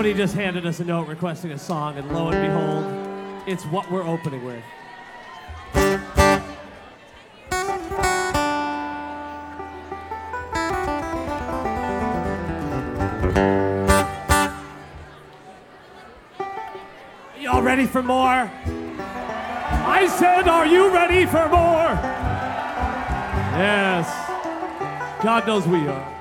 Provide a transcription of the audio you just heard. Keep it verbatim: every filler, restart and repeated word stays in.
Somebody just handed us a note requesting a song, and lo and behold, it's what we're opening with. Y'all ready for more? I said, are you ready for more? Yes. God knows we are.